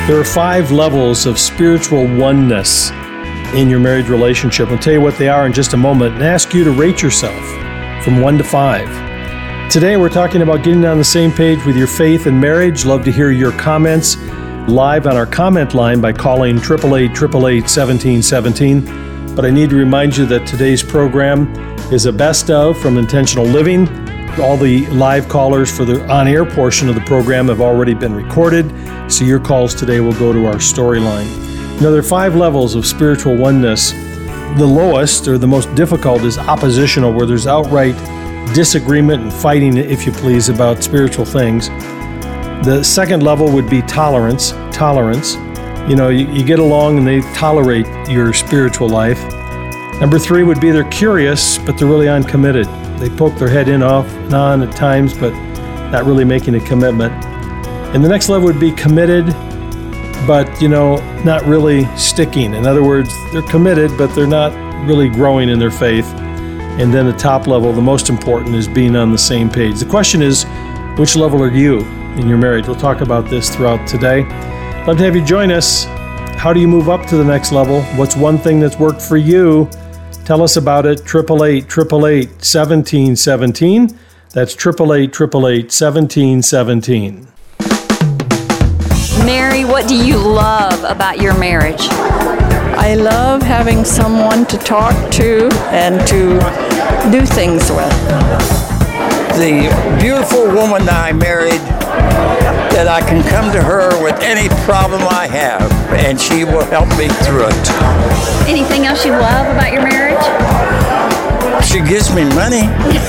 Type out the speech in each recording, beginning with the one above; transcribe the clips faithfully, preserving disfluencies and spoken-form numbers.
There are five levels of spiritual oneness in your marriage relationship. I'll tell you what they are in just a moment and ask you to rate yourself from one to five. Today we're talking about getting on the same page with your faith and marriage. Love to hear your comments live on our comment line by calling eight eight eight, eight eight eight, one seven one seven. But I need to remind you that today's program is a best of from Intentional Living. All the live callers for the on-air portion of the program have already been recorded, so your calls today will go to our storyline. You know, there are five levels of spiritual oneness. The lowest, or the most difficult, is oppositional, where there's outright disagreement and fighting, if you please, about spiritual things. The second level would be tolerance. Tolerance. You know, you, you get along and they tolerate your spiritual life. Number three would be they're curious, but they're really uncommitted. They poke their head in off and on at times, but not really making a commitment. And the next level would be committed, but, you know, not really sticking. In other words, they're committed, but they're not really growing in their faith. And then the top level, the most important, is being on the same page. The question is, which level are you in your marriage? We'll talk about this throughout today. Love to have you join us. How do you move up to the next level? What's one thing that's worked for you? Tell us about it. eight eight eight, eight eight eight, one seven one seven. That's eight eight eight, eight eight eight, one seven one seven. Mary, what do you love about your marriage? I love having someone to talk to and to do things with. The beautiful woman that I married, that I can come to her with any problem I have, and she will help me through it. Anything else you love about your marriage? She gives me money.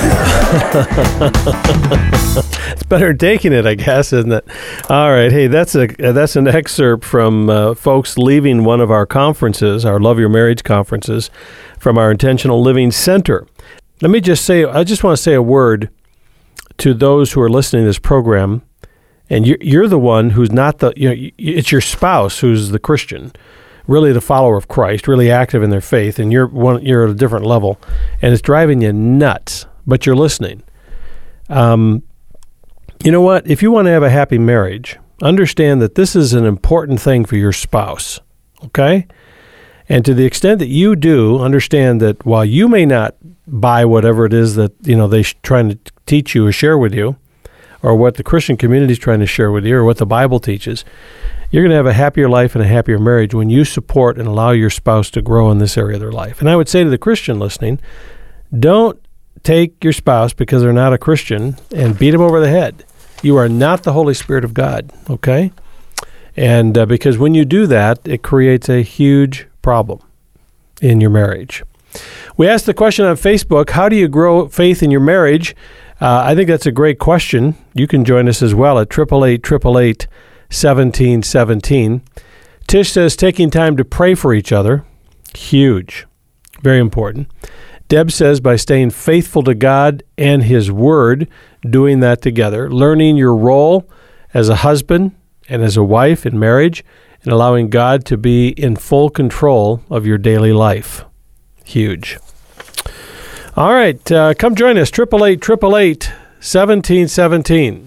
It's better taking it, I guess, isn't it? All right. Hey, that's a that's an excerpt from uh, folks leaving one of our conferences, our Love Your Marriage conferences, from our Intentional Living Center. Let me just say, I just want to say a word to those who are listening to this program. And you're, you're the one who's not the, you know, it's your spouse who's the Christian, really the follower of Christ, really active in their faith, and you're one, you're at a different level, and it's driving you nuts, but you're listening. Um, you know what? If you want to have a happy marriage, understand that this is an important thing for your spouse, okay? And to the extent that you do, understand that while you may not buy whatever it is that, you know, they're trying to teach you or share with you, or what the Christian community is trying to share with you, or what the Bible teaches, you're going to have a happier life and a happier marriage when you support and allow your spouse to grow in this area of their life. And I would say to the Christian listening, don't take your spouse because they're not a Christian and beat them over the head. You are not the Holy Spirit of God, okay? And uh, because when you do that, it creates a huge problem in your marriage. We asked the question on Facebook, how do you grow faith in your marriage? Uh, I think that's a great question. You can join us as well at eight eight eight, eight eight eight, one seven one seven. Tish says taking time to pray for each other, huge, very important. Deb says by staying faithful to God and His Word, doing that together, learning your role as a husband and as a wife in marriage, and allowing God to be in full control of your daily life, huge. All right, uh, come join us, eight eight eight, eight eight eight, one seven one seven.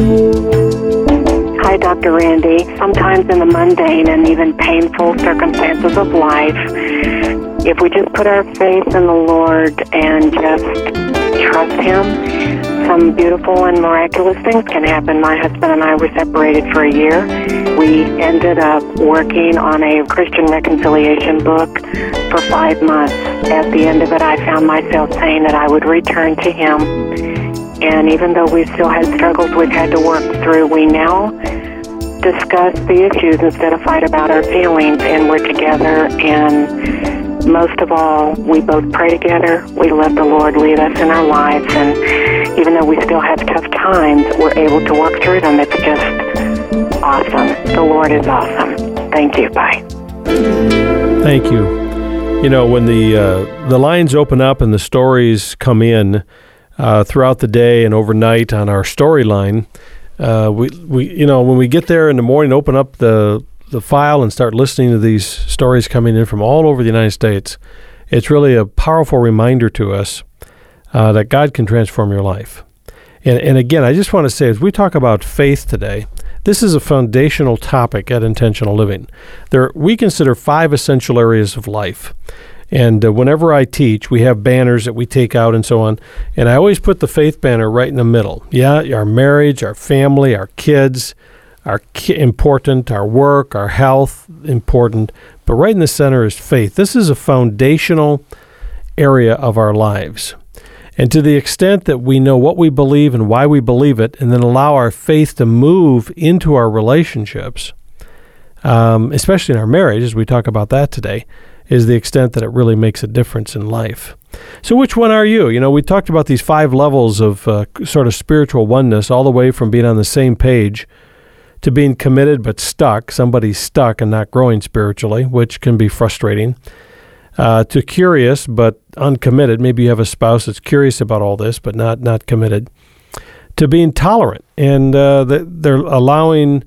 Hi, Doctor Randy. Sometimes in the mundane and even painful circumstances of life, if we just put our faith in the Lord and just trust Him, some beautiful and miraculous things can happen. My husband and I were separated for a year. We ended up working on a Christian reconciliation book for five months. At the end of it, I found myself saying that I would return to Him. And even though we still had struggles we've had to work through, we now discuss the issues instead of fight about our feelings, and we're together. And most of all, we both pray together. We let the Lord lead us in our lives. And even though we still have tough times, we're able to work through them. It's just awesome. The Lord is awesome. Thank you. Bye. Thank you. You know, when the uh, the lines open up and the stories come in uh, throughout the day and overnight on our storyline, uh, we we you know when we get there in the morning, open up the the file and start listening to these stories coming in from all over the United States, it's really a powerful reminder to us uh, that God can transform your life. And and again, I just want to say, as we talk about faith today, This is a foundational topic at Intentional Living. There, we consider five essential areas of life. And uh, whenever I teach, we have banners that we take out and so on. And I always put the faith banner right in the middle. Yeah, our marriage, our family, our kids, are ki- important, our work, our health, important. But right in the center is faith. This is a foundational area of our lives. And to the extent that we know what we believe and why we believe it, and then allow our faith to move into our relationships, um, especially in our marriage, as we talk about that today, is the extent that it really makes a difference in life. So which one are you? You know, we talked about these five levels of uh, sort of spiritual oneness, all the way from being on the same page to being committed but stuck, somebody's stuck and not growing spiritually, which can be frustrating, uh, to curious but uncommitted. Maybe you have a spouse that's curious about all this but not, not committed, to being tolerant, and uh, they're allowing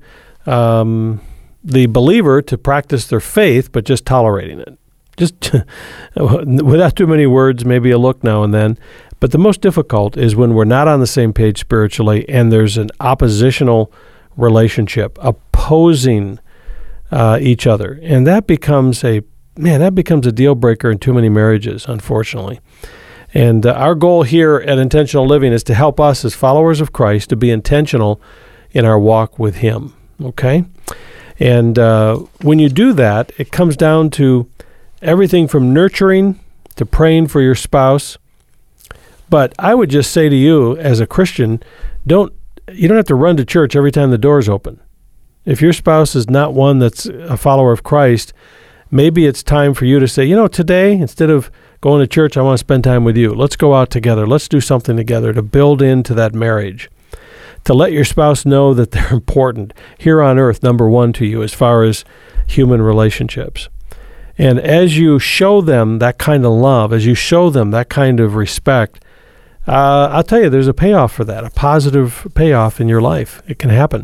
um, the believer to practice their faith but just tolerating it. Just without too many words, maybe a look now and then. But the most difficult is when we're not on the same page spiritually and there's an oppositional relationship, opposing uh, each other. And that becomes a, man, that becomes a deal breaker in too many marriages, unfortunately. And uh, our goal here at Intentional Living is to help us as followers of Christ to be intentional in our walk with Him, okay? And uh, when you do that, it comes down to everything from nurturing to praying for your spouse. But I would just say to you as a Christian, don't you don't have to run to church every time the doors open. If your spouse is not one that's a follower of Christ, maybe it's time for you to say, you know, today, instead of going to church, I want to spend time with you. Let's go out together. Let's do something together to build into that marriage, to let your spouse know that they're important here on earth, number one to you as far as human relationships. And as you show them that kind of love, as you show them that kind of respect, uh, I'll tell you, there's a payoff for that, a positive payoff in your life. It can happen.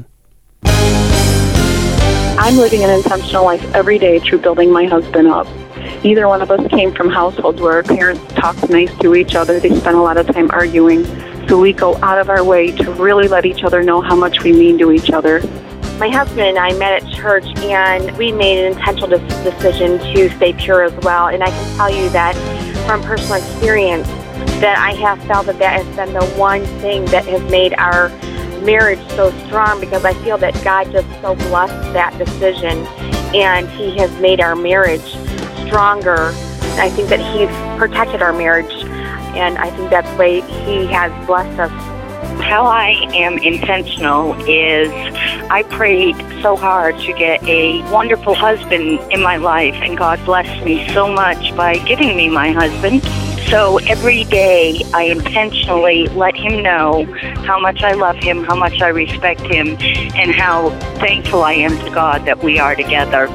I'm living an intentional life every day through building my husband up. Neither one of us came from households where our parents talked nice to each other. They spent a lot of time arguing. So we go out of our way to really let each other know how much we mean to each other. My husband and I met at church, and we made an intentional de- decision to stay pure as well. And I can tell you that from personal experience, that I have felt that that has been the one thing that has made our marriage so strong, because I feel that God just so blessed that decision, and He has made our marriage stronger. I think that He's protected our marriage, and I think that's the way He has blessed us. How I am intentional is I prayed so hard to get a wonderful husband in my life, and God blessed me so much by giving me my husband. So every day I intentionally let him know how much I love him, how much I respect him, and how thankful I am to God that we are together.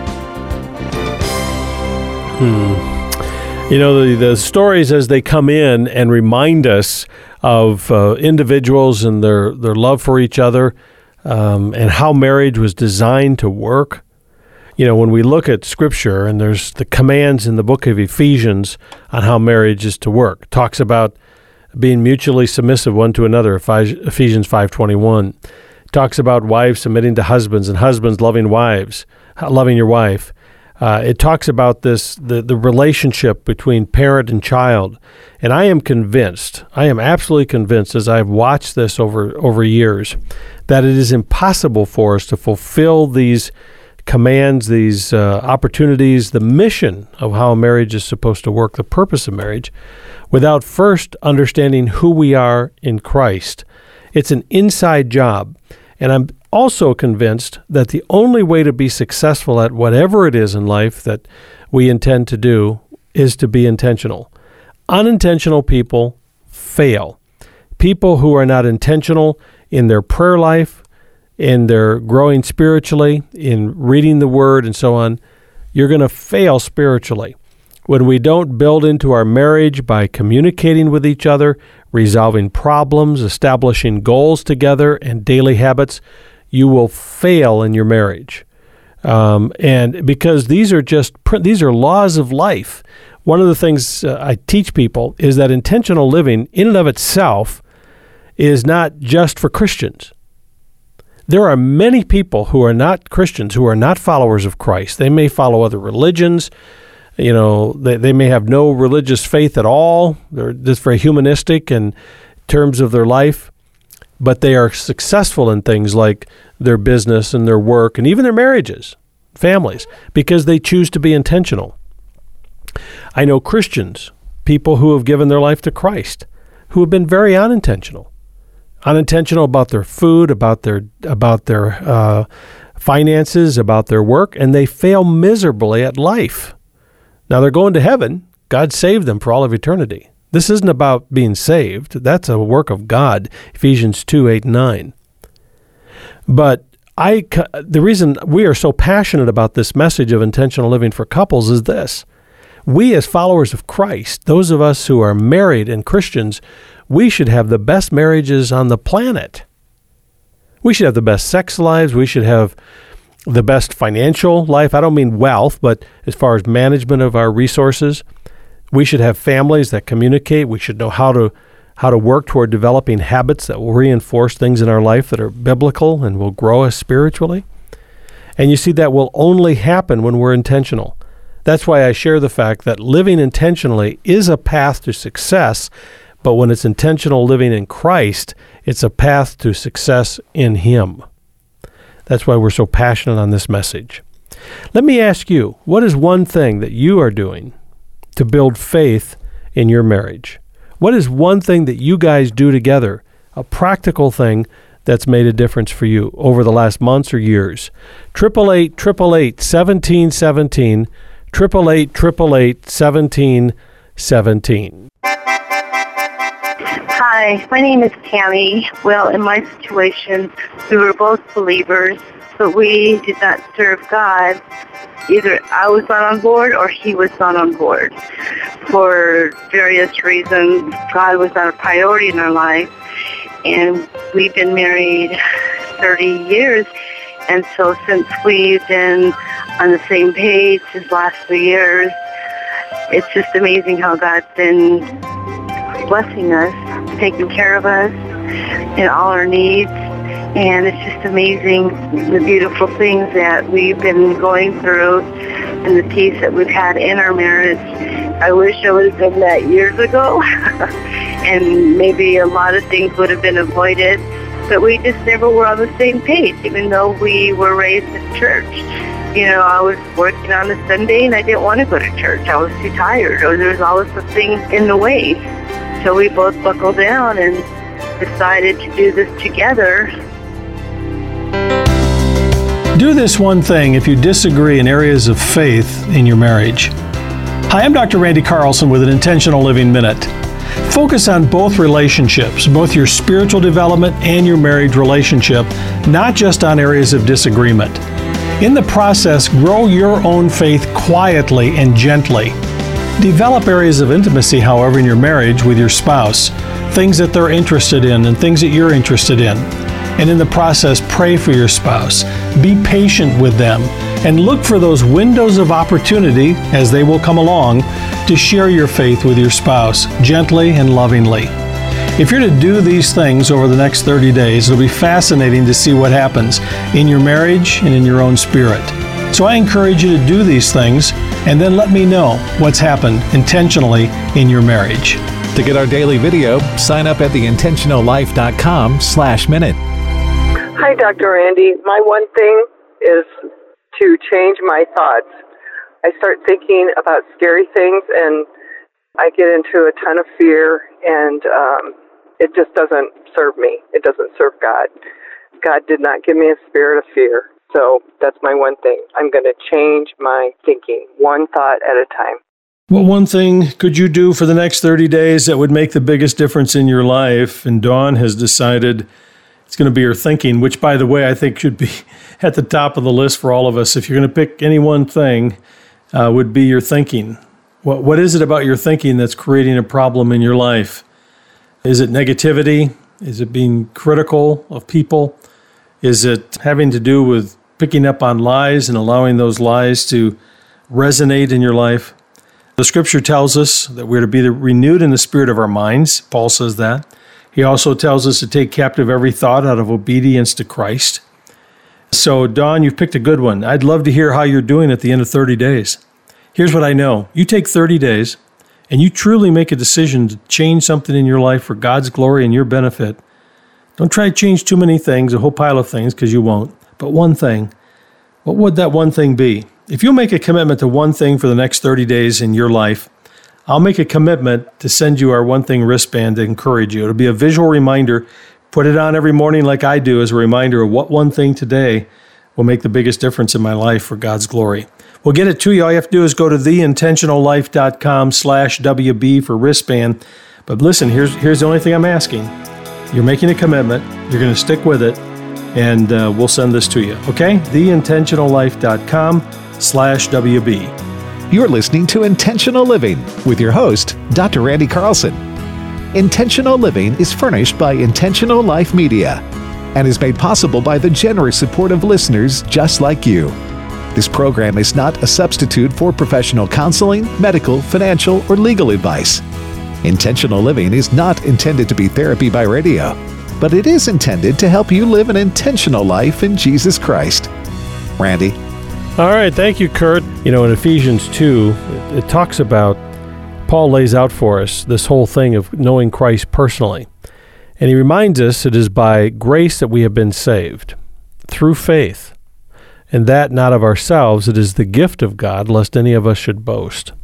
Hmm. You know, the, the stories as they come in and remind us of uh, individuals and their, their love for each other, um, and how marriage was designed to work. You know, when we look at Scripture, and there's the commands in the book of Ephesians on how marriage is to work. It talks about being mutually submissive one to another, Ephesians five twenty-one. It talks about wives submitting to husbands and husbands loving wives, loving your wife. Uh, it talks about this the, the relationship between parent and child. And I am convinced, I am absolutely convinced, as I've watched this over, over years, that it is impossible for us to fulfill these commands, these uh, opportunities, the mission of how a marriage is supposed to work, the purpose of marriage, without first understanding who we are in Christ. It's an inside job. And I'm also convinced that the only way to be successful at whatever it is in life that we intend to do is to be intentional. Unintentional people fail. People who are not intentional in their prayer life, in their growing spiritually, in reading the Word and so on, you're going to fail spiritually. When we don't build into our marriage by communicating with each other, resolving problems, establishing goals together, and daily habits, you will fail in your marriage. Um, and because these are just, these are laws of life. One of the things uh, I teach people is that intentional living in and of itself is not just for Christians. There are many people who are not Christians, who are not followers of Christ. They may follow other religions. You know, they, they may have no religious faith at all. They're just very humanistic in terms of their life. But they are successful in things like their business and their work and even their marriages, families, because they choose to be intentional. I know Christians, people who have given their life to Christ, who have been very unintentional. Unintentional about their food, about their about their uh, finances, about their work, and they fail miserably at life. Now they're going to heaven. God saved them for all of eternity. This isn't about being saved. That's a work of God, Ephesians two, eight, nine. But I, the reason we are so passionate about this message of intentional living for couples is this. We as followers of Christ, those of us who are married and Christians, we should have the best marriages on the planet. We should have the best sex lives. We should have the best financial life. I don't mean wealth, but as far as management of our resources, we should have families that communicate. We should know how to how to work toward developing habits that will reinforce things in our life that are biblical and will grow us spiritually. And you see, that will only happen when we're intentional. That's why I share the fact that living intentionally is a path to success. But when it's intentional living in Christ, it's a path to success in Him. That's why we're so passionate on this message. Let me ask you, what is one thing that you are doing to build faith in your marriage? What is one thing that you guys do together, a practical thing that's made a difference for you over the last months or years? eight eight eight, eight eight eight, one seven one seven, eight eight eight, eight eight eight, one seven one seven. Hi, my name is Tammy. Well, in my situation, we were both believers, but we did not serve God. Either I was not on board or he was not on board. For various reasons, God was not a priority in our life. And we've been married thirty years. And so since we've been on the same page these last three years, it's just amazing how God's been blessing us, taking care of us in all our needs. And it's just amazing the beautiful things that we've been going through and the peace that we've had in our marriage. I wish I would have done that years ago and maybe a lot of things would have been avoided, but we just never were on the same page, even though we were raised in church. You know, I was working on a Sunday and I didn't want to go to church. I was too tired, or there was always something in the way. So we both buckled down and decided to do this together. Do this one thing if you disagree in areas of faith in your marriage. Hi, I'm Doctor Randy Carlson with an Intentional Living Minute. Focus on both relationships, both your spiritual development and your marriage relationship, not just on areas of disagreement. In the process, grow your own faith quietly and gently. Develop areas of intimacy, however, in your marriage with your spouse, things that they're interested in and things that you're interested in. And in the process, pray for your spouse. Be patient with them and look for those windows of opportunity, as they will come along, to share your faith with your spouse gently and lovingly. If you're to do these things over the next thirty days, it'll be fascinating to see what happens in your marriage and in your own spirit. So I encourage you to do these things and then let me know what's happened intentionally in your marriage. To get our daily video, sign up at the intentional life dot com slash minute. Hi, Doctor Randy. My one thing is to change my thoughts. I start thinking about scary things, and I get into a ton of fear, and um, it just doesn't serve me. It doesn't serve God. God did not give me a spirit of fear, so that's my one thing. I'm going to change my thinking, one thought at a time. What one thing could you do for the next thirty days that would make the biggest difference in your life? And Dawn has decided it's going to be her thinking, which, by the way, I think should be at the top of the list for all of us. If you're going to pick any one thing, uh, would be your thinking. What What is it about your thinking that's creating a problem in your life? Is it negativity? Is it being critical of people? Is it having to do with picking up on lies and allowing those lies to resonate in your life? The Scripture tells us that we're to be renewed in the spirit of our minds. Paul says that. He also tells us to take captive every thought out of obedience to Christ. So, Dawn, you've picked a good one. I'd love to hear how you're doing at the end of thirty days. Here's what I know. You take thirty days and you truly make a decision to change something in your life for God's glory and your benefit. Don't try to change too many things, a whole pile of things, because you won't. But one thing, what would that one thing be? If you'll make a commitment to one thing for the next thirty days in your life, I'll make a commitment to send you our One Thing wristband to encourage you. It'll be a visual reminder. Put it on every morning like I do as a reminder of what one thing today will make the biggest difference in my life for God's glory. We'll get it to you. All you have to do is go to theintentionallife.com slash WB for wristband. But listen, here's here's the only thing I'm asking. You're making a commitment. You're going to stick with it. And uh, we'll send this to you. Okay? theintentionallife.com slash WB. You're listening to Intentional Living with your host, Doctor Randy Carlson. Intentional Living is furnished by Intentional Life Media and is made possible by the generous support of listeners just like you. This program is not a substitute for professional counseling, medical, financial, or legal advice. Intentional Living is not intended to be therapy by radio, but it is intended to help you live an intentional life in Jesus Christ. Randy? All right, thank you, Kurt. You know, in Ephesians two, it, it talks about, Paul lays out for us this whole thing of knowing Christ personally. And he reminds us it is by grace that we have been saved, through faith, and that not of ourselves, it is the gift of God, lest any of us should boast.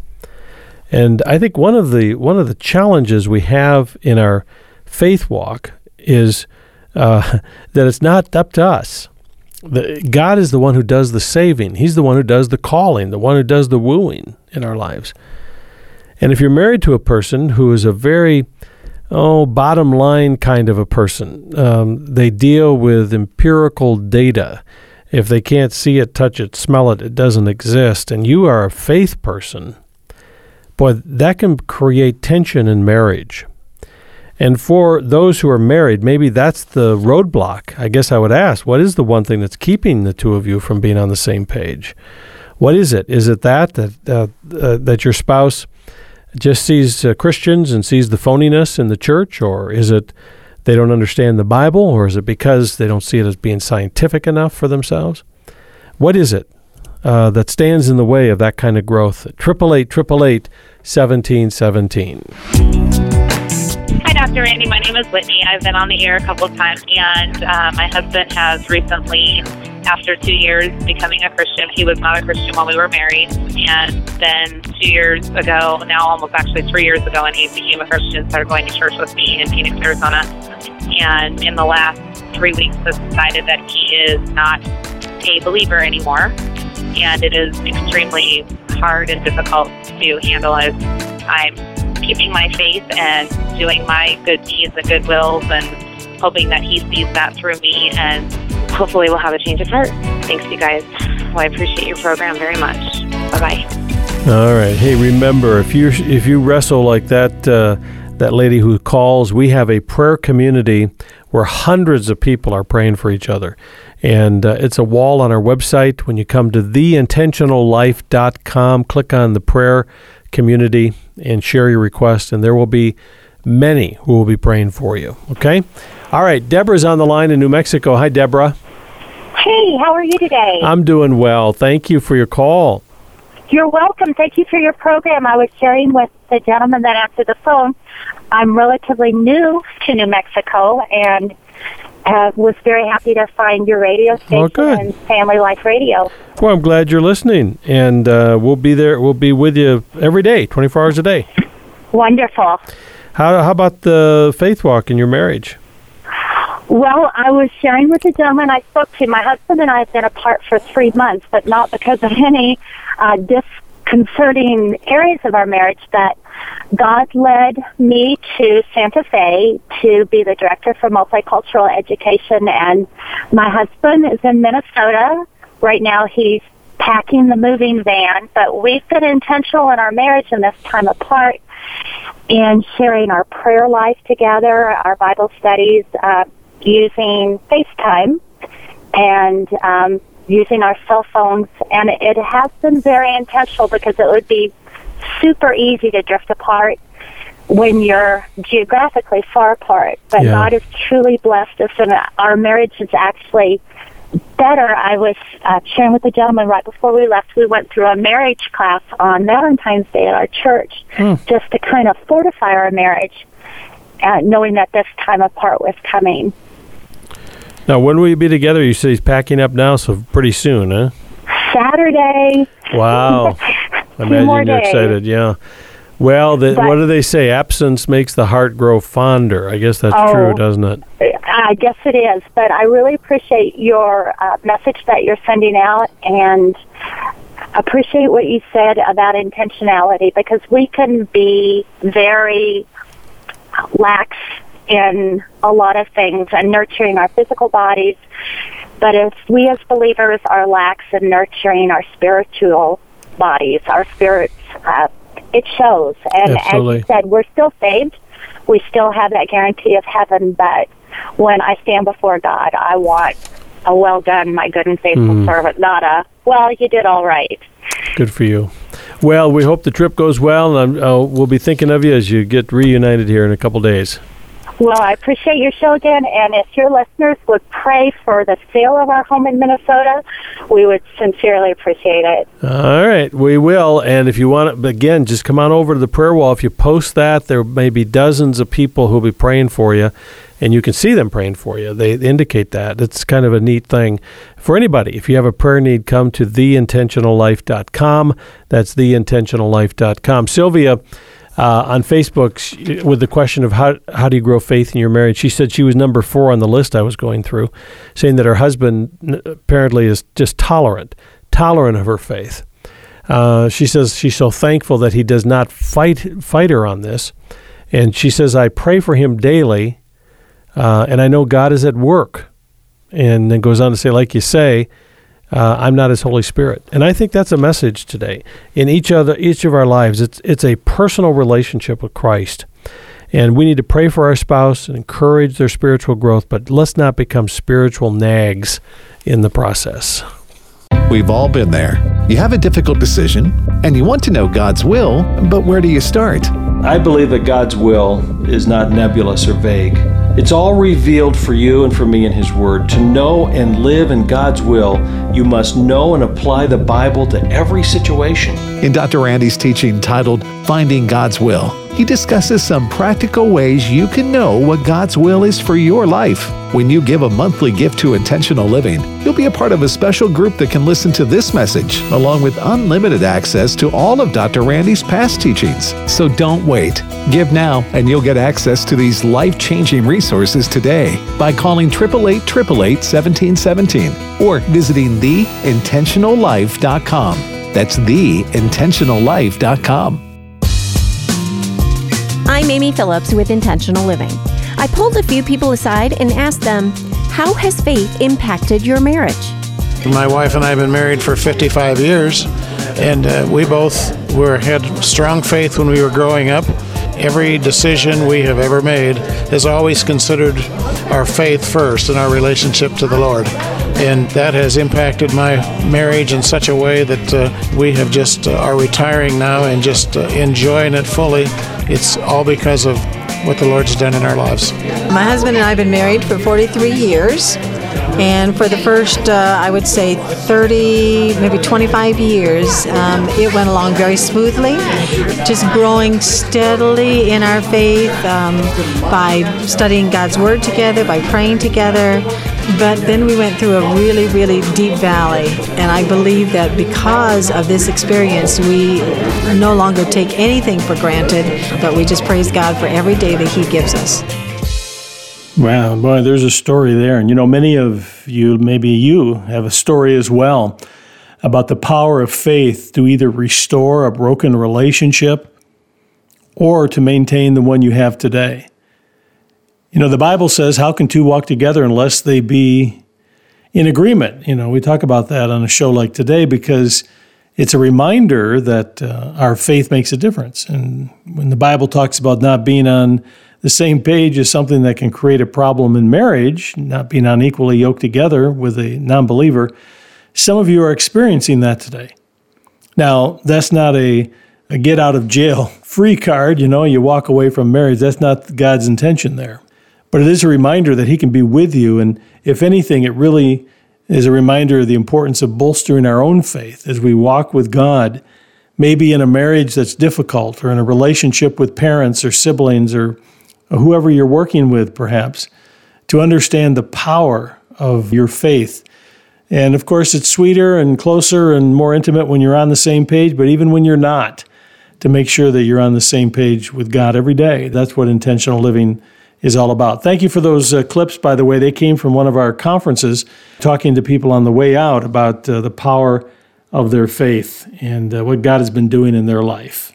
And I think one of the one of the challenges we have in our faith walk is uh, that it's not up to us. The, God is the one who does the saving. He's the one who does the calling, the one who does the wooing in our lives. And if you're married to a person who is a very, oh, bottom line kind of a person, um, they deal with empirical data. If they can't see it, touch it, smell it, it doesn't exist, and you are a faith person, boy, that can create tension in marriage. And for those who are married, maybe that's the roadblock. I guess I would ask, what is the one thing that's keeping the two of you from being on the same page? What is it? Is it that that uh, uh, that your spouse just sees uh, Christians and sees the phoniness in the church? Or is it they don't understand the Bible? Or is it because they don't see it as being scientific enough for themselves? What is it uh, that stands in the way of that kind of growth? Triple eight, triple eight, seventeen, seventeen. Hi, Doctor Randy. My name is Whitney. I've been on the air a couple of times, and uh, my husband has recently, after two years becoming a Christian, he was not a Christian while we were married, and then two years ago, now almost actually three years ago, and he became a Christian, started going to church with me in Phoenix, Arizona, and in the last three weeks has decided that he is not a believer anymore, and it is extremely hard and difficult to handle as I'm keeping my faith and doing my good deeds and good wills and hoping that he sees that through me, and hopefully we'll have a change of heart. Thanks, you guys. Well, I appreciate your program very much. Bye-bye. All right. Hey, remember, if you if you wrestle like that uh, that lady who calls, we have a prayer community where hundreds of people are praying for each other. And uh, it's a wall on our website. When you come to the intentional life dot com, click on the prayer community and share your request, and there will be many who will be praying for you. Okay? All right. Deborah's on the line in New Mexico. Hi, Deborah. Hey, how are you today? I'm doing well. Thank you for your call. You're welcome. Thank you for your program. I was sharing with the gentleman that answered the phone. I'm relatively new to New Mexico, and uh, was very happy to find your radio station oh, good. and Family Life Radio. Well, I'm glad you're listening, and uh, we'll be there. We'll be with you every day, twenty-four hours a day. Wonderful. How how about the faith walk in your marriage? Well, I was sharing with the gentleman I spoke to. My husband and I have been apart for three months, but not because of any uh, disconcerting areas of our marriage. That God led me to Santa Fe to be the director for multicultural education, and my husband is in Minnesota. Right now he's packing the moving van, but we've been intentional in our marriage in this time apart in sharing our prayer life together, our Bible studies, uh, using FaceTime and um, using our cell phones. And it has been very intentional because it would be super easy to drift apart when you're geographically far apart. But yeah. God has truly blessed us, and our marriage is actually better, I was uh, sharing with the gentleman right before we left. We went through a marriage class on Valentine's Day at our church, hmm. just to kind of fortify our marriage, uh, knowing that this time apart was coming. Now, when will you be together? You say he's packing up now, so pretty soon, huh? Saturday. Wow. I imagine you're days. excited, yeah. Well, the, what do they say? Absence makes the heart grow fonder. I guess that's oh, true, doesn't it? I guess it is. But I really appreciate your uh, message that you're sending out, and appreciate what you said about intentionality, because we can be very lax in a lot of things and nurturing our physical bodies. But if we as believers are lax in nurturing our spiritual bodies, our spirits, uh, it shows. And Absolutely. As you said, we're still saved. We still have that guarantee of heaven. But when I stand before God, I want a well done, my good and faithful Mm. servant, not a, well, you did all right. Good for you. Well, we hope the trip goes well, and uh, we'll be thinking of you as you get reunited here in a couple days. Well, I appreciate your show again, and if your listeners would pray for the sale of our home in Minnesota, we would sincerely appreciate it. All right, we will. And if you want to, again, just come on over to the prayer wall. If you post that, there may be dozens of people who will be praying for you, and you can see them praying for you. They indicate that. It's kind of a neat thing for anybody. If you have a prayer need, come to the intentional life dot com. That's the intentional life dot com. Sylvia, Uh, on Facebook, she, with the question of how how do you grow faith in your marriage, she said she was number four on the list I was going through, saying that her husband apparently is just tolerant, tolerant of her faith. Uh, she says she's so thankful that he does not fight fight her on this. And she says, I pray for him daily, uh, and I know God is at work. And then goes on to say, like you say, Uh, I'm not his Holy Spirit. And I think that's a message today. In each other, each of our lives, it's it's a personal relationship with Christ. And we need to pray for our spouse and encourage their spiritual growth, but let's not become spiritual nags in the process. We've all been there. You have a difficult decision, and you want to know God's will, but where do you start? I believe that God's will is not nebulous or vague. It's all revealed for you and for me in His Word. To know and live in God's will, you must know and apply the Bible to every situation. In Doctor Randy's teaching titled Finding God's Will, he discusses some practical ways you can know what God's will is for your life. When you give a monthly gift to Intentional Living, you'll be a part of a special group that can listen to this message, along with unlimited access to all of Doctor Randy's past teachings. So don't wait. Give now, and you'll get access to these life-changing resources today by calling eight eight eight, eight eight eight, one seven one seven or visiting the intentional life dot com. That's the intentional life dot com. I'm Amy Phillips with Intentional Living. I pulled a few people aside and asked them, how has faith impacted your marriage? My wife and I have been married for fifty-five years, and uh, we both were had strong faith when we were growing up. Every decision we have ever made has always considered our faith first and our relationship to the Lord. And that has impacted my marriage in such a way that uh, we have just uh, are retiring now and just uh, enjoying it fully. It's all because of what the Lord's done in our lives. My husband and I have been married for forty-three years. And for the first, uh, I would say, thirty, maybe twenty-five years, um, it went along very smoothly, just growing steadily in our faith um, by studying God's Word together, by praying together. But then we went through a really, really deep valley. And I believe that because of this experience, we no longer take anything for granted, but we just praise God for every day that He gives us. Wow, boy, there's a story there. And, you know, many of you, maybe you, have a story as well about the power of faith to either restore a broken relationship or to maintain the one you have today. You know, the Bible says, how can two walk together unless they be in agreement? You know, we talk about that on a show like today because it's a reminder that uh, our faith makes a difference. And when the Bible talks about not being on the same page is something that can create a problem in marriage, not being unequally yoked together with a non-believer. Some of you are experiencing that today. Now, that's not a, a get-out-of-jail-free card. You know, you walk away from marriage. That's not God's intention there. But it is a reminder that He can be with you. And if anything, it really is a reminder of the importance of bolstering our own faith as we walk with God, maybe in a marriage that's difficult or in a relationship with parents or siblings or whoever you're working with, perhaps, to understand the power of your faith. And of course, it's sweeter and closer and more intimate when you're on the same page, but even when you're not, to make sure that you're on the same page with God every day. That's what intentional living is all about. Thank you for those uh, clips, by the way. They came from one of our conferences, talking to people on the way out about uh, the power of their faith and uh, what God has been doing in their life.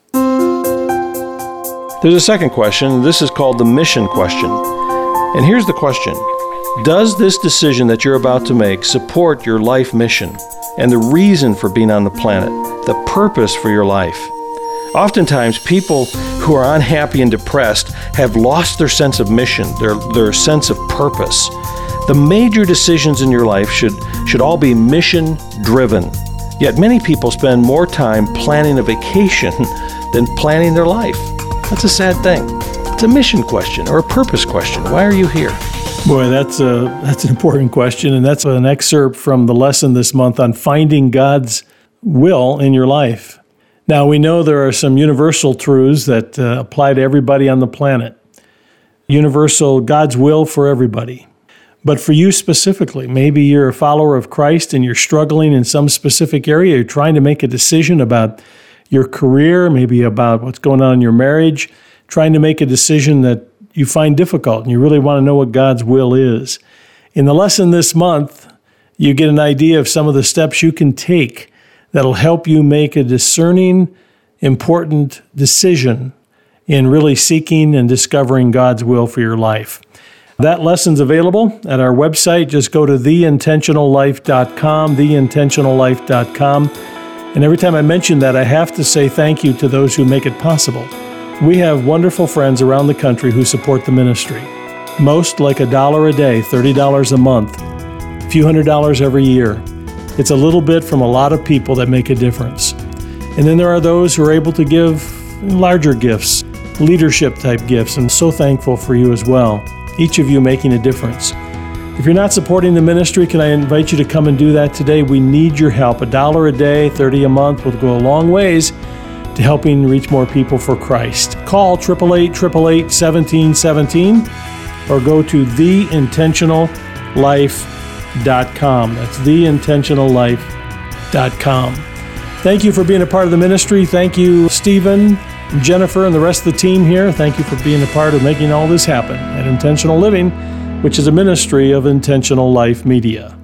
There's a second question. This is called the mission question. And here's the question. Does this decision that you're about to make support your life mission and the reason for being on the planet, the purpose for your life? Oftentimes, people who are unhappy and depressed have lost their sense of mission, their, their sense of purpose. The major decisions in your life should, should all be mission-driven. Yet many people spend more time planning a vacation than planning their life. That's a sad thing. It's a mission question or a purpose question. Why are you here? Boy, that's a, that's an important question, and that's an excerpt from the lesson this month on finding God's will in your life. Now, we know there are some universal truths that uh, apply to everybody on the planet. Universal, God's will for everybody. But for you specifically, maybe you're a follower of Christ and you're struggling in some specific area. You're trying to make a decision about your career, maybe about what's going on in your marriage, trying to make a decision that you find difficult and you really want to know what God's will is. In the lesson this month, you get an idea of some of the steps you can take that'll help you make a discerning, important decision in really seeking and discovering God's will for your life. That lesson's available at our website. Just go to the intentional life dot com, the intentional life dot com. And every time I mention that, I have to say thank you to those who make it possible. We have wonderful friends around the country who support the ministry. Most like a dollar a day, thirty dollars a month, a few hundred dollars every year. It's a little bit from a lot of people that make a difference. And then there are those who are able to give larger gifts, leadership type gifts, and so thankful for you as well. Each of you making a difference. If you're not supporting the ministry, can I invite you to come and do that today? We need your help. A dollar a day, thirty a month will go a long ways to helping reach more people for Christ. Call eight eight eight, eight eight eight, one seven one seven or go to the intentional life dot com. That's the intentional life dot com. Thank you for being a part of the ministry. Thank you, Stephen, Jennifer, and the rest of the team here. Thank you for being a part of making all this happen at Intentional Living, which is a ministry of Intentional Life Media.